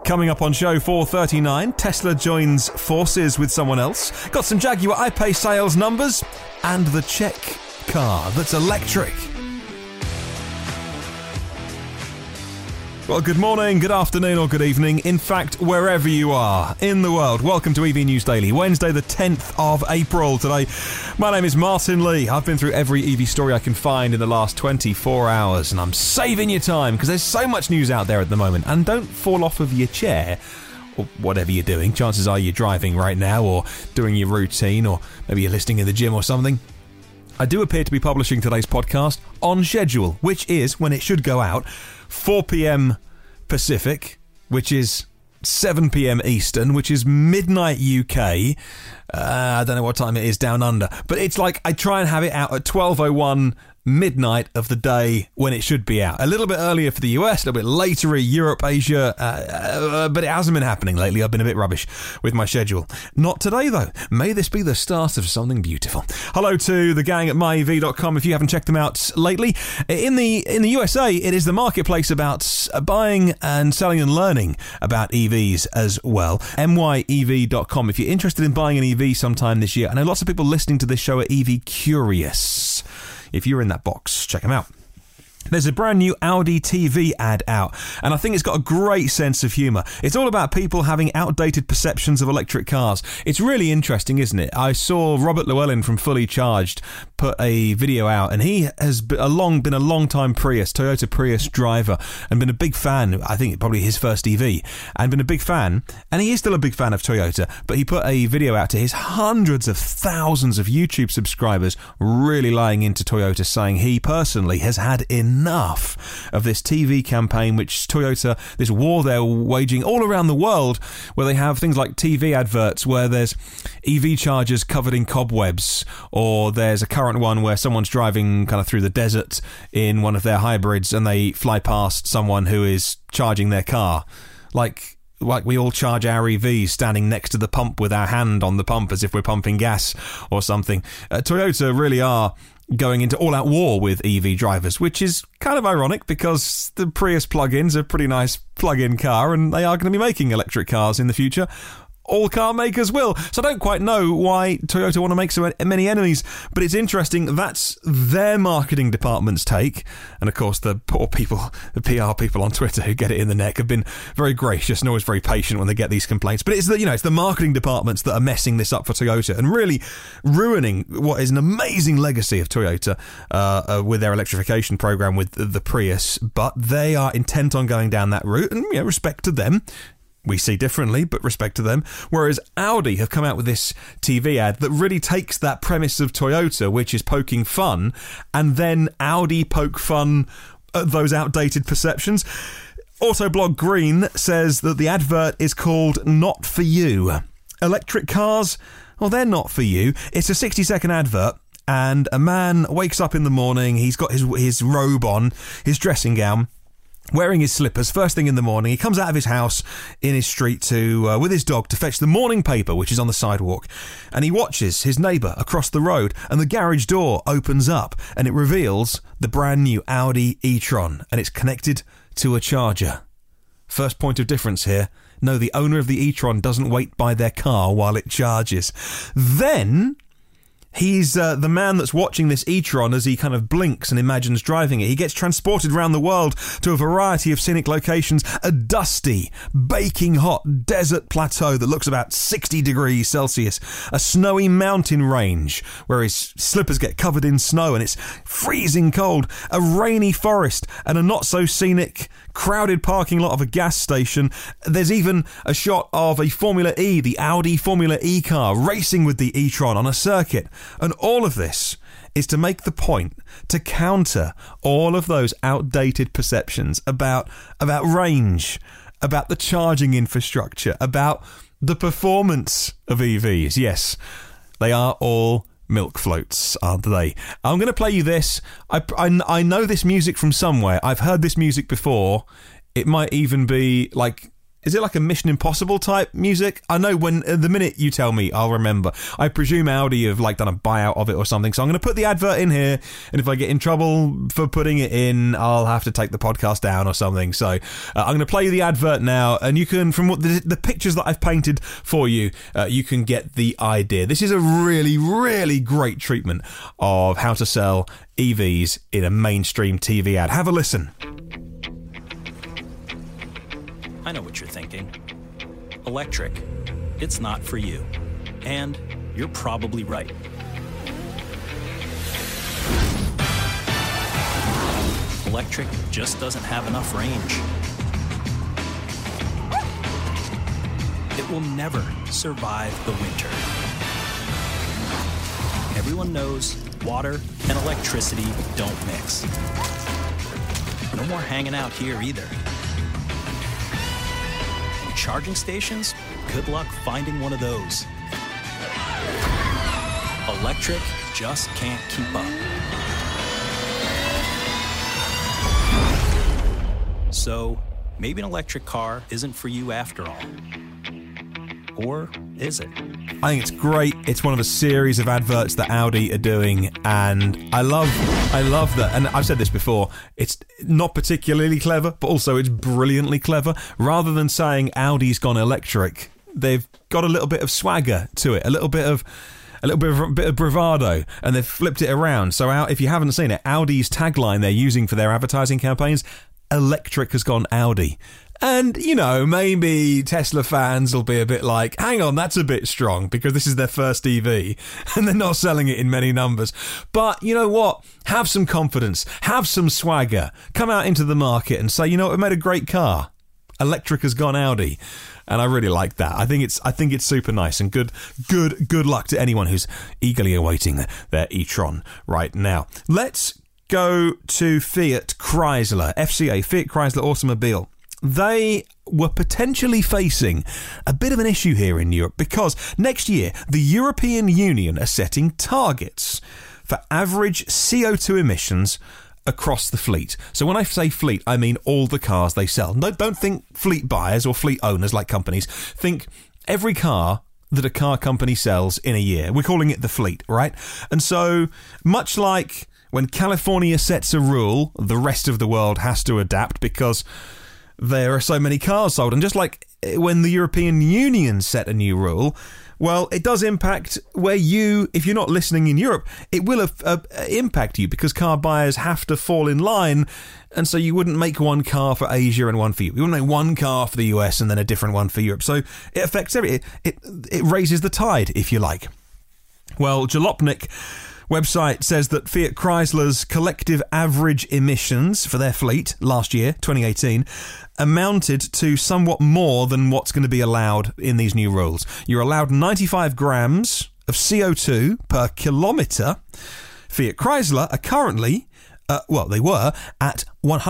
Coming up on show 439, Tesla joins forces with someone else. Got some Jaguar I-Pace sales numbers and the Czech car that's electric. Well, good morning, good afternoon or good evening. In fact, wherever you are in the world, welcome to EV News Daily, Wednesday the 10th of April today. My name is Martin Lee. I've been through every EV story I can find in the last 24 hours, and I'm saving your time because there's so much news out there at the moment. And don't fall off of your chair or whatever you're doing. Chances are you're driving right now or doing your routine, or maybe you're listening in the gym or something. I do appear to be publishing today's podcast on schedule, which is, when it should go out, 4 p.m. Pacific, which is 7 p.m. Eastern, which is midnight UK. I don't know what time it is down under, but it's like I try and have it out at 12:01 midnight of the day when it should be out. A little bit earlier for the US, a little bit later in Europe, Asia, but it hasn't been happening lately. I've been a bit rubbish with my schedule. Not today, though. May this be the start of something beautiful. Hello to the gang at myev.com if you haven't checked them out lately. In the USA, it is the marketplace about buying and selling and learning about EVs as well. myev.com if you're interested in buying an EV sometime this year. I know lots of people listening to this show are EV curious. If you're in that box, check them out. There's a brand new Audi TV ad out, and I think it's got a great sense of humour. It's all about people having outdated perceptions of electric cars. It's really interesting, isn't it? I saw Robert Llewellyn from Fully Charged put a video out, and he has been a long-time Toyota Prius driver, and been a big fan. I think probably his first EV, and been a big fan, and he is still a big fan of Toyota, but he put a video out to his hundreds of thousands of YouTube subscribers, really lying into Toyota, saying he personally has had enough of this TV campaign, which Toyota, this war they're waging all around the world, where they have things like TV adverts where there's EV chargers covered in cobwebs, or there's a current one where someone's driving kind of through the desert in one of their hybrids and they fly past someone who is charging their car. Like we all charge our EVs standing next to the pump with our hand on the pump as if we're pumping gas or something. Toyota really are going into all-out war with EV drivers, which is kind of ironic because the Prius plug-in's a pretty nice plug-in car, and they are going to be making electric cars in the future. All car makers will. So I don't quite know why Toyota want to make so many enemies, but it's interesting. That's their marketing department's take. And of course, the poor people, the PR people on Twitter who get it in the neck have been very gracious and always very patient when they get these complaints. But it's the marketing departments that are messing this up for Toyota and really ruining what is an amazing legacy of Toyota with their electrification program with the Prius. But they are intent on going down that route, and respect to them. We see differently, but respect to them. Whereas Audi have come out with this TV ad that really takes that premise of Toyota, which is poking fun, and then Audi poke fun at those outdated perceptions. Autoblog Green says that the advert is called Not For You. Electric cars? Well, they're not for you. It's a 60-second advert, and a man wakes up in the morning, he's got his robe on, his dressing gown, wearing his slippers first thing in the morning. He comes out of his house in his street with his dog to fetch the morning paper, which is on the sidewalk, and he watches his neighbour across the road, and the garage door opens up and it reveals the brand new Audi e-tron, and it's connected to a charger. First point of difference here: no, the owner of the e-tron doesn't wait by their car while it charges. Then he's the man that's watching this e-tron as he kind of blinks and imagines driving it. He gets transported around the world to a variety of scenic locations. A dusty, baking hot desert plateau that looks about 60 degrees Celsius. A snowy mountain range where his slippers get covered in snow and it's freezing cold. A rainy forest and a not-so-scenic crowded parking lot of a gas station. There's even a shot of a Formula E, the Audi Formula E car, racing with the e-tron on a circuit. And all of this is to make the point, to counter all of those outdated perceptions about range, about the charging infrastructure, about the performance of EVs. Yes, they are all milk floats, aren't they? I'm going to play you this. I know this music from somewhere. I've heard this music before. It might even be like Is it like a Mission Impossible type music? I know when the minute you tell me, I'll remember. I presume Audi have like done a buyout of it or something. So I'm going to put the advert in here, and if I get in trouble for putting it in, I'll have to take the podcast down or something. So I'm going to play you the advert now, and you can, from what the pictures that I've painted for you, you can get the idea. This is a really, really great treatment of how to sell EVs in a mainstream TV ad. Have a listen. I know what you're thinking. Electric, it's not for you. And you're probably right. Electric just doesn't have enough range. It will never survive the winter. Everyone knows water and electricity don't mix. No more hanging out here either. Charging stations? Good luck finding one of those. Electric just can't keep up. So, maybe an electric car isn't for you after all. Or is it? I think it's great. It's one of a series of adverts that Audi are doing, and I love that. And I've said this before, it's not particularly clever, but also it's brilliantly clever. Rather than saying Audi's gone electric, they've got a little bit of swagger to it, a little bit of bravado, and they've flipped it around. So if you haven't seen it, Audi's tagline they're using for their advertising campaigns, electric has gone Audi. And, you know, maybe Tesla fans will be a bit like, hang on, that's a bit strong, because this is their first EV, and they're not selling it in many numbers. But, you know what? Have some confidence. Have some swagger. Come out into the market and say, you know what, we made a great car. Electric has gone Audi. And I really like that. I think it's super nice, and good luck to anyone who's eagerly awaiting their e-tron right now. Let's go to Fiat Chrysler, FCA, Fiat Chrysler Automobile. They were potentially facing a bit of an issue here in Europe because next year the European Union are setting targets for average CO2 emissions across the fleet. So when I say fleet, I mean all the cars they sell. No, don't think fleet buyers or fleet owners like companies. Think every car that a car company sells in a year. We're calling it the fleet, right? And so much like when California sets a rule, the rest of the world has to adapt because there are so many cars sold. And just like when the European Union set a new rule, well, it does impact where if you're not listening in Europe, it will impact you because car buyers have to fall in line. And so you wouldn't make one car for Asia and one for Europe. You wouldn't make one car for the US and then a different one for Europe. So it affects everything. It raises the tide, if you like. Well, Jalopnik website says that Fiat Chrysler's collective average emissions for their fleet last year, 2018, amounted to somewhat more than what's going to be allowed in these new rules. You're allowed 95 grams of CO2 per kilometre. Fiat Chrysler are currently, they were at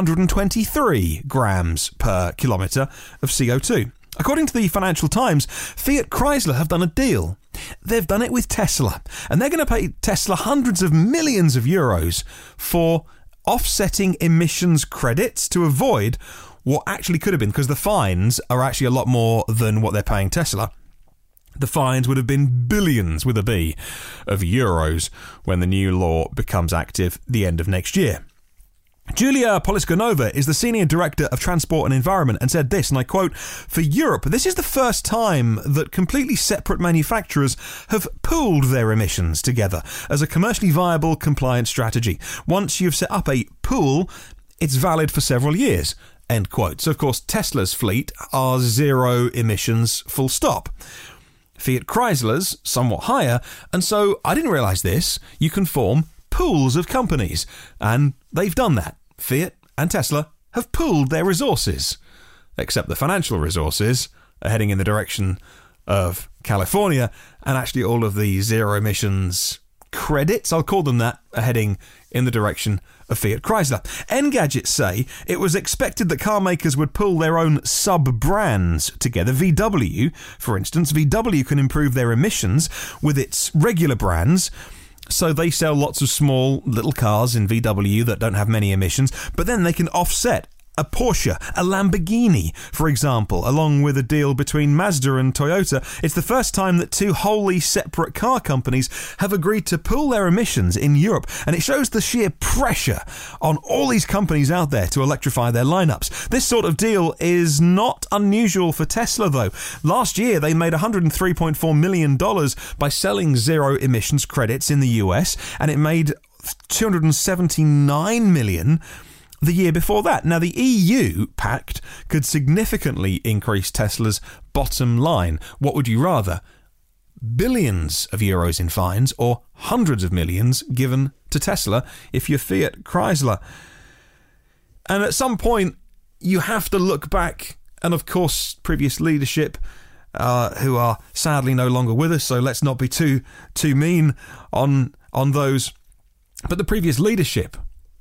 123 grams per kilometre of CO2. According to the Financial Times, Fiat Chrysler have done a deal. They've done it with Tesla, and they're going to pay Tesla hundreds of millions of euros for offsetting emissions credits to avoid what actually could have been, because the fines are actually a lot more than what they're paying Tesla. The fines would have been billions, with a B, of euros when the new law becomes active the end of next year. Julia Poliskanova is the Senior Director of Transport and Environment and said this, and I quote, "For Europe, this is the first time that completely separate manufacturers have pooled their emissions together as a commercially viable compliance strategy. Once you've set up a pool, it's valid for several years." End quote. So, of course, Tesla's fleet are zero emissions, full stop. Fiat Chrysler's somewhat higher, and so I didn't realise this. You can form pools of companies, and they've done that. Fiat and Tesla have pooled their resources, except the financial resources are heading in the direction of California, and actually all of the zero emissions credits, I'll call them that, are heading in the direction of Fiat Chrysler. Engadget say it was expected that car makers would pool their own sub-brands together. VW, for instance, VW can improve their emissions with its regular brands. So they sell lots of small little cars in VW that don't have many emissions, but then they can offset a Porsche, a Lamborghini, for example, along with a deal between Mazda and Toyota. It's the first time that two wholly separate car companies have agreed to pool their emissions in Europe, and it shows the sheer pressure on all these companies out there to electrify their lineups. This sort of deal is not unusual for Tesla, though. Last year, they made $103.4 million by selling zero emissions credits in the US, and it made $279 million the year before that. Now, the EU pact could significantly increase Tesla's bottom line. What would you rather? Billions of euros in fines or hundreds of millions given to Tesla if you're Fiat Chrysler? And at some point, you have to look back, and of course, previous leadership who are sadly no longer with us, so let's not be too mean on those. But the previous leadership,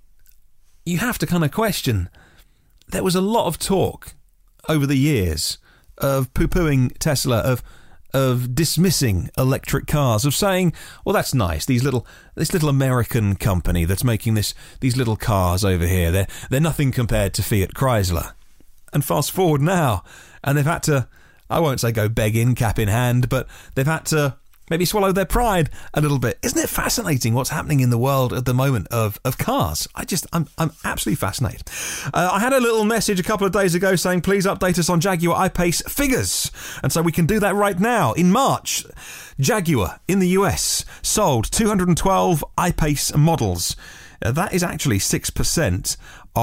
you have to kind of question. There was a lot of talk over the years of poo-pooing Tesla, of dismissing electric cars, of saying, well, that's nice, this little American company that's making these little cars over here, they're nothing compared to Fiat Chrysler. And fast forward now, and they've had to, I won't say go begging, cap in hand, but they've had to maybe swallow their pride a little bit. Isn't it fascinating what's happening in the world at the moment of cars? I'm absolutely fascinated. I had a little message a couple of days ago saying, please update us on Jaguar I-Pace figures. And so we can do that right now. In March, Jaguar in the US sold 212 I-Pace models. That is actually 6%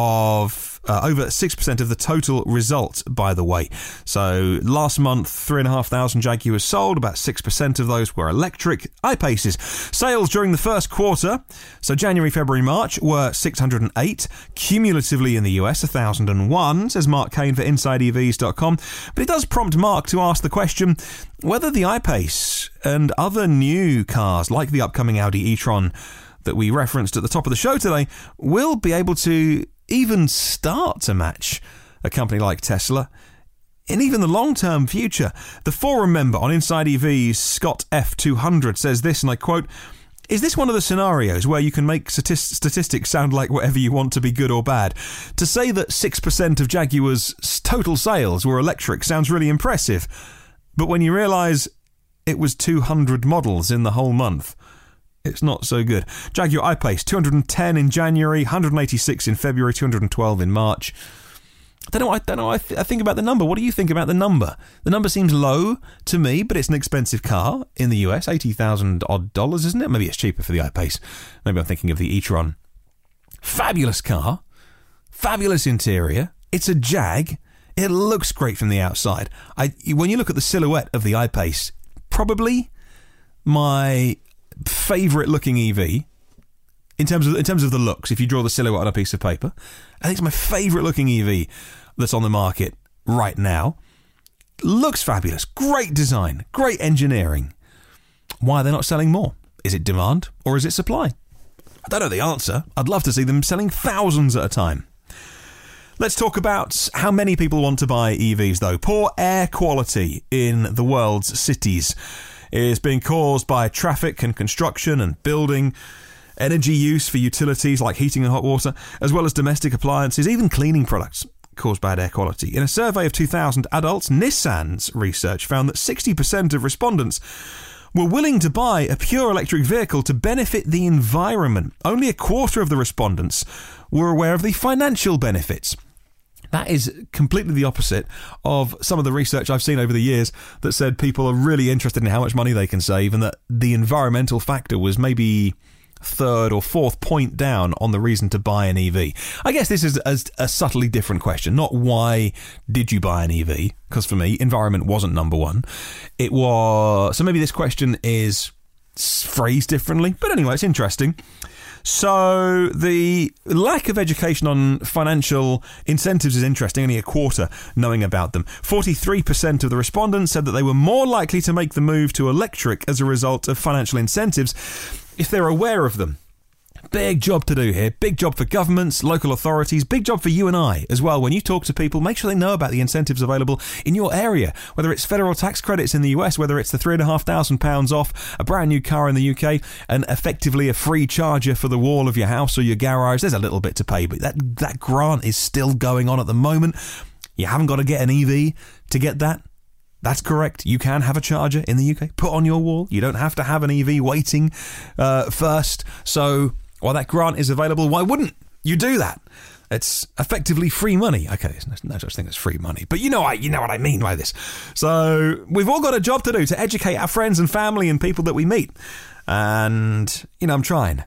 of over 6% of the total result, by the way. So last month, 3,500 Jaguars sold. About 6% of those were electric I-Paces. Sales during the first quarter, so January, February, March, were 608. Cumulatively in the US, 1,001, says Mark Kane for InsideEVs.com. But it does prompt Mark to ask the question whether the I-Pace and other new cars, like the upcoming Audi e-tron that we referenced at the top of the show today, will be able to even start to match a company like Tesla in even the long-term future. The forum member on Inside EVs, Scott F200, says this, and I quote, "Is this one of the scenarios where you can make statistics sound like whatever you want to be good or bad? To say that 6% of Jaguar's total sales were electric sounds really impressive, but when you realise it was 200 models in the whole month, it's not so good." Jaguar I-Pace, 210 in January, 186 in February, 212 in March. I don't know. I think about the number. What do you think about the number? The number seems low to me, but it's an expensive car in the US, $80,000 odd, isn't it? Maybe it's cheaper for the I-Pace. Maybe I'm thinking of the e-tron. Fabulous car, fabulous interior. It's a Jag. It looks great from the outside. When you look at the silhouette of the I-Pace, probably my favourite looking EV in terms of the looks. If you draw the silhouette on a piece of paper, I think it's my favourite looking EV that's on the market right now. Looks fabulous, great design, great engineering. Why are they not selling more? Is it demand or is it supply? I don't know the answer. I'd love to see them selling thousands at a time. Let's talk about how many people want to buy EVs though. Poor air quality in the world's cities is being caused by traffic and construction and building, energy use for utilities like heating and hot water, as well as domestic appliances, even cleaning products cause bad air quality. In a survey of 2,000 adults, Nissan's research found that 60% of respondents were willing to buy a pure electric vehicle to benefit the environment. Only a quarter of the respondents were aware of the financial benefits. That is completely the opposite of some of the research I've seen over the years that said people are really interested in how much money they can save, and that the environmental factor was maybe third or fourth point down on the reason to buy an EV. I guess this is a subtly different question, not why did you buy an EV, because for me, environment wasn't number one. It was, so maybe this question is phrased differently, but anyway, it's interesting. So the lack of education on financial incentives is interesting, only a quarter knowing about them. 43% of the respondents said that they were more likely to make the move to electric as a result of financial incentives if they're aware of them. Big job to do here. Big job for governments, local authorities, big job for you and I as well. When you talk to people, make sure they know about the incentives available in your area, whether it's federal tax credits in the US, whether it's the £3,500 off a brand new car in the UK, and effectively a free charger for the wall of your house or your garage. There's a little bit to pay, but that grant is still going on at the moment. You haven't got to get an EV to get that. That's correct. You can have a charger in the UK, put on your wall. You don't have to have an EV waiting first. So while that grant is available, why wouldn't you do that? It's effectively free money. Okay, there's no such thing as free money, but you know what I mean by this. So we've all got a job to do to educate our friends and family and people that we meet. And, I'm trying.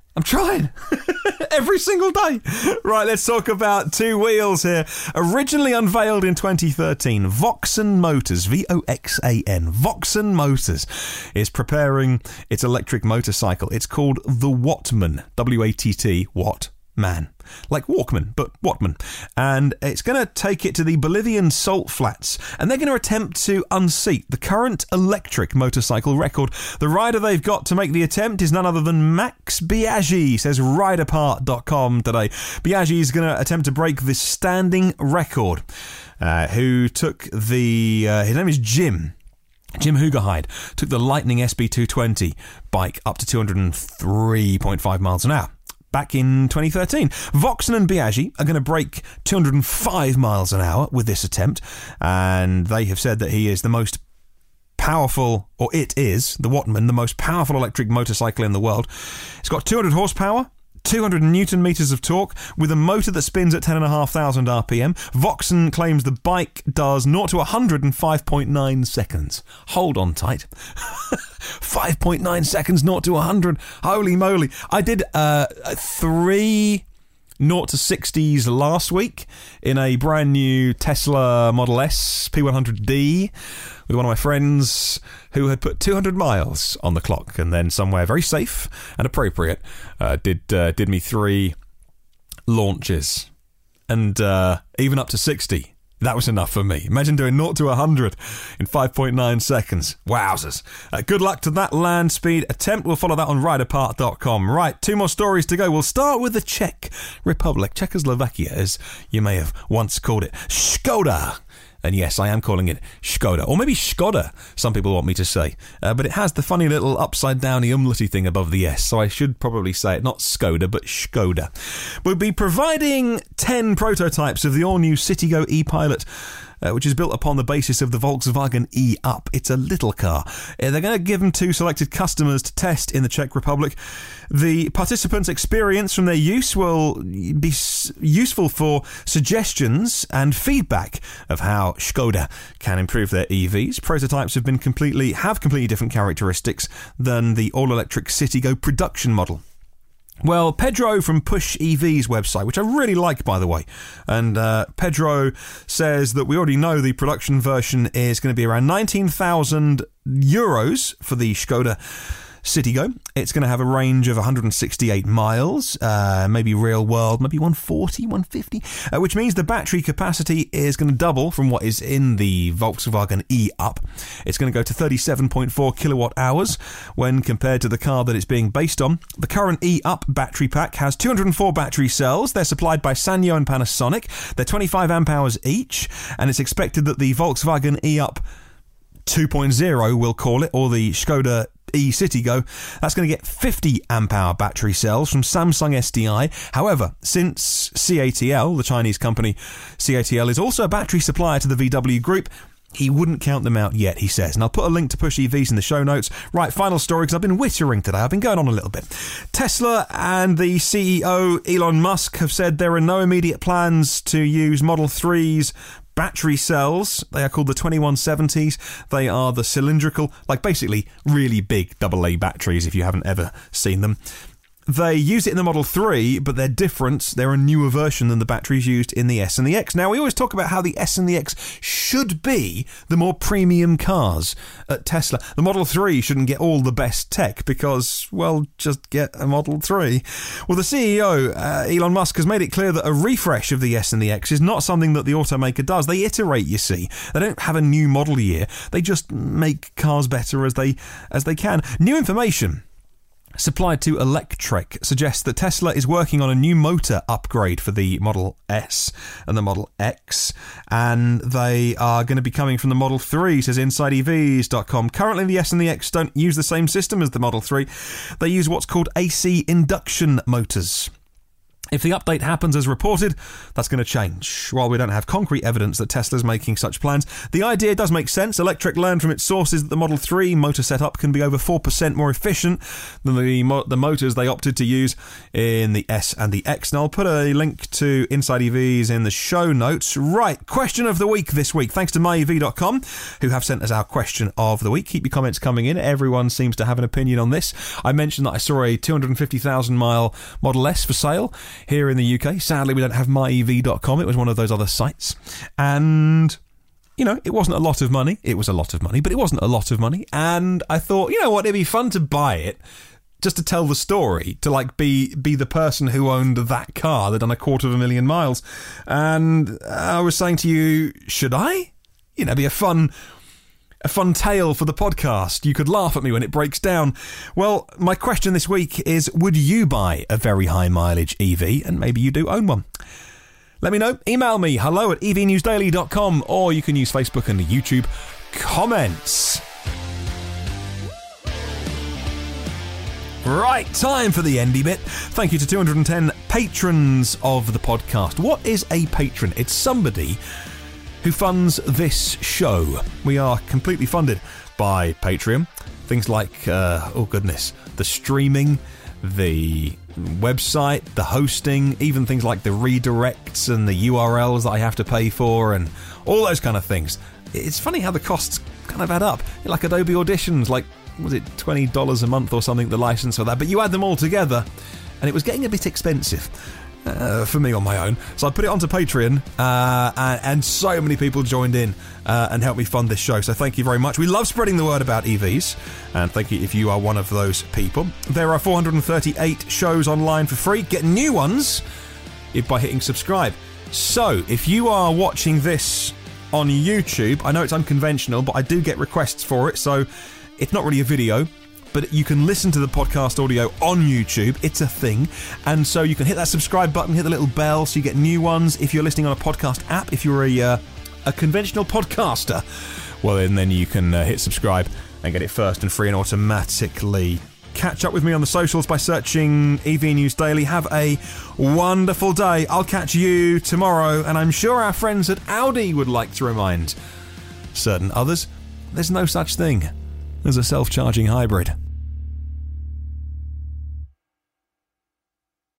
Every single day. Right, let's talk about two wheels here. Originally unveiled in 2013, Voxan Motors, Voxan, Voxan Motors is preparing its electric motorcycle. It's called the Wattman, W-A-T-T, Wattman. Like Walkman, but Wattman. And it's going to take it to the Bolivian Salt Flats, and they're going to attempt to unseat the current electric motorcycle record. The rider they've got to make the attempt is none other than Max Biaggi, says riderpart.com today. Biaggi is going to attempt to break this standing record. Who took his name is Jim Hugerheide, took the Lightning SB220 bike up to 203.5 miles an hour. Back in 2013. Voxan and Biaggi are going to break 205 miles an hour with this attempt, and they have said that he is the most powerful, or it is, the Wattman, the most powerful electric motorcycle in the world. It's got 200 horsepower, 200 newton meters of torque, with a motor that spins at 10,500 RPM. Voxan claims the bike does 0 to 100 in 5.9 seconds. Hold on tight. 5.9 seconds, 0 to 100. Holy moly. I did 3 0 to 60s last week in a brand new Tesla Model S P100D with one of my friends who had put 200 miles on the clock, and then somewhere very safe and appropriate did me 3 launches, and even up to 60. That was enough for me. Imagine doing 0 to 100 in 5.9 seconds. Wowzers. Good luck to that land speed attempt. We'll follow that on riderpart.com. Right, 2 more stories to go. We'll start with the Czech Republic. Czechoslovakia, as you may have once called it. Škoda. And yes, I am calling it Škoda. Or maybe Škoda, some people want me to say. But it has the funny little upside-downy umlauty thing above the S, so I should probably say it not Skoda, but Škoda. We'll be providing 10 prototypes of the all-new Citigo e-Pilot, which is built upon the basis of the Volkswagen e-Up. It's a little car. They're going to give them to selected customers to test in the Czech Republic. The participants' experience from their use will be useful for suggestions and feedback of how Škoda can improve their EVs. Prototypes have completely different characteristics than the all-electric Citigo production model. Well, Pedro from Push EV's website, which I really like, by the way, and Pedro says that we already know the production version is going to be around 19,000 euros for the Škoda Citigo. It's going to have a range of 168 miles, maybe real world, maybe 140, 150, which means the battery capacity is going to double from what is in the Volkswagen e-Up. It's going to go to 37.4 kilowatt hours when compared to the car that it's being based on. The current e-Up battery pack has 204 battery cells. They're supplied by Sanyo and Panasonic. They're 25 amp hours each, and it's expected that the Volkswagen e-Up 2.0, we'll call it, or the Škoda e-Citigo, that's going to get 50 amp hour battery cells from Samsung SDI. However, since CATL, the Chinese company CATL, is also a battery supplier to the VW group, he wouldn't count them out yet, he says. And I'll put a link to Push EVs in the show notes. Right, final story, because I've been wittering today. I've been going on a little bit. Tesla and the CEO, Elon Musk, have said there are no immediate plans to use Model 3's battery cells. They are called the 2170s. They are the cylindrical, like basically really big AA batteries if you haven't ever seen them. They use it in the Model 3, but they're different. They're a newer version than the batteries used in the S and the X. Now, we always talk about how the S and the X should be the more premium cars at Tesla. The Model 3 shouldn't get all the best tech because, well, just get a Model 3. Well, the CEO, Elon Musk, has made it clear that a refresh of the S and the X is not something that the automaker does. They iterate, you see. They don't have a new model year. They just make cars better as they can. New information supplied to Electrek suggests that Tesla is working on a new motor upgrade for the Model S and the Model X, and they are going to be coming from the Model 3, says InsideEVs.com. Currently, the S and the X don't use the same system as the Model 3. They use what's called AC induction motors. If the update happens as reported, that's going to change. While we don't have concrete evidence that Tesla's making such plans, the idea does make sense. Electrek learned from its sources that the Model 3 motor setup can be over 4% more efficient than the motors they opted to use in the S and the X. And I'll put a link to Inside EVs in the show notes. Right, question of the week this week. Thanks to myev.com, who have sent us our question of the week. Keep your comments coming in. Everyone seems to have an opinion on this. I mentioned that I saw a 250,000-mile Model S for sale here in the UK. Sadly, we don't have myev.com. It was one of those other sites. And, you know, it wasn't a lot of money. It was a lot of money, but it wasn't a lot of money. And I thought, you know what, it'd be fun to buy it just to tell the story, to like be the person who owned that car that done 250,000 miles. And I was saying to you, should I? You know, be a fun tale for the podcast. You could laugh at me when it breaks down. Well, my question this week is, would you buy a very high mileage EV? And maybe you do own one. Let me know. Email me, hello@evnewsdaily.com, or you can use Facebook and YouTube comments. Right, time for the endy bit. Thank you to 210 patrons of the podcast. What is a patron? It's somebody who funds this show. We are completely funded by Patreon. Things like, the streaming, the website, the hosting, even things like the redirects and the URLs that I have to pay for and all those kind of things. It's funny how the costs kind of add up. Like Adobe Auditions, like, was it $20 a month or something, the license for that? But you add them all together, and it was getting a bit expensive. For me on my own. So I put it onto Patreon, and so many people joined in and helped me fund this show. So thank you very much. We love spreading the word about EVs, and thank you if you are one of those people. There are 438 shows online for free. Get new ones by hitting subscribe. So if you are watching this on YouTube, I know it's unconventional, but I do get requests for it, so it's not really a video, but you can listen to the podcast audio on YouTube. It's a thing. And so you can hit that subscribe button, hit the little bell so you get new ones. If you're listening on a podcast app, if you're a conventional podcaster, well, then you can hit subscribe and get it first and free and automatically. Catch up with me on the socials by searching EV News Daily. Have a wonderful day. I'll catch you tomorrow, and I'm sure our friends at Audi would like to remind certain others there's no such thing as a self-charging hybrid.